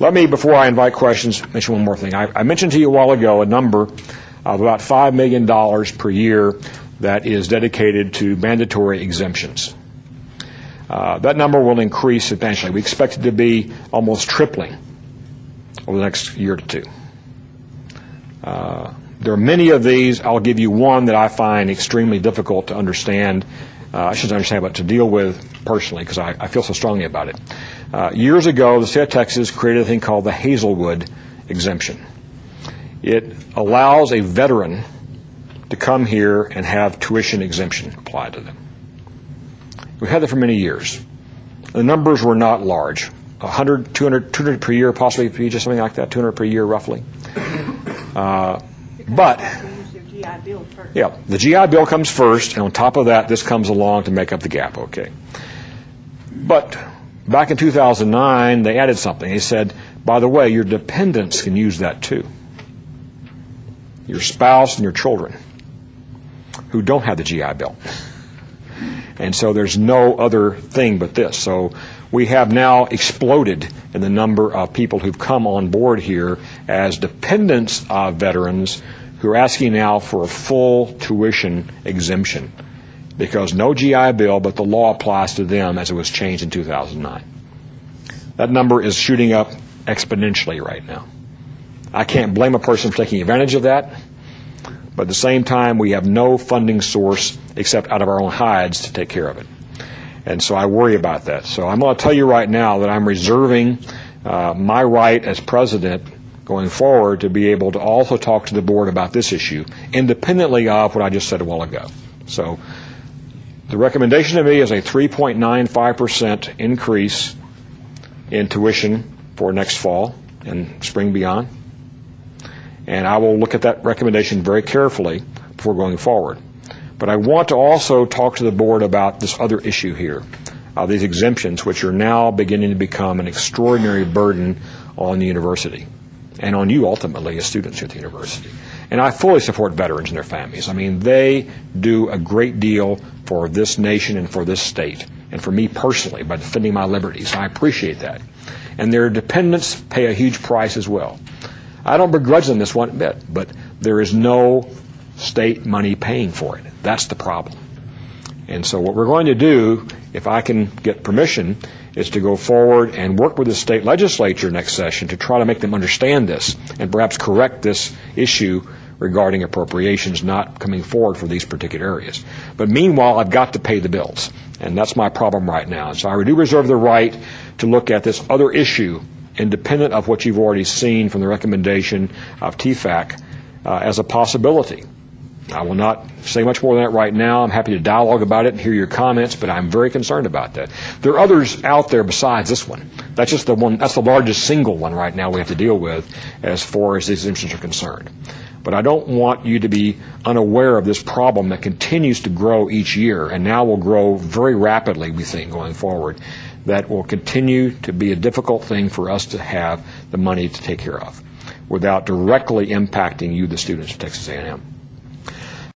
Let me, before I invite questions, mention one more thing. I mentioned to you a while ago a number of about $5 million per year that is dedicated to mandatory exemptions. That number will increase substantially. We expect it to be almost tripling over the next year to two. There are many of these. I'll give you one that I find extremely difficult to understand. I shouldn't understand, but to deal with personally, because I feel so strongly about it. Years ago, the state of Texas created a thing called the Hazelwood exemption. It allows a veteran to come here and have tuition exemption applied to them. We've had that for many years. The numbers were not large. 100, 200 per year, possibly just something like that, 200 per year roughly. But yeah, the GI Bill comes first, and on top of that, this comes along to make up the gap, okay. But back in 2009, they added something. They said, by the way, your dependents can use that too. Your spouse and your children who don't have the GI Bill. And so there's no other thing but this. So we have now exploded in the number of people who've come on board here as dependents of veterans who are asking now for a full tuition exemption because no GI Bill, but the law applies to them as it was changed in 2009. That number is shooting up exponentially right now. I can't blame a person for taking advantage of that, but at the same time, we have no funding source except out of our own hides to take care of it. And so I worry about that. So I'm going to tell you right now that I'm reserving my right as president going forward to be able to also talk to the board about this issue, independently of what I just said a while ago. So the recommendation to me is a 3.95% increase in tuition for next fall and spring beyond. And I will look at that recommendation very carefully before going forward. But I want to also talk to the board about this other issue here, these exemptions, which are now beginning to become an extraordinary burden on the university and on you ultimately as students at the university. And I fully support veterans and their families. I mean, they do a great deal for this nation and for this state and for me personally by defending my liberties. I appreciate that. And their dependents pay a huge price as well. I don't begrudge them this one bit, but there is no state money paying for it. That's the problem. And so what we're going to do, if I can get permission, is to go forward and work with the state legislature next session to try to make them understand this and perhaps correct this issue regarding appropriations not coming forward for these particular areas. But meanwhile, I've got to pay the bills, and that's my problem right now. And so I do reserve the right to look at this other issue independent of what you've already seen from the recommendation of TFAC as a possibility. I will not say much more than that right now. I'm happy to dialogue about it and hear your comments, but I'm very concerned about that. There are others out there besides this one. That's just the one. That's the largest single one right now we have to deal with as far as these exemptions are concerned. But I don't want you to be unaware of this problem that continues to grow each year and now will grow very rapidly, we think, going forward, that will continue to be a difficult thing for us to have the money to take care of without directly impacting you, the students of Texas A&M.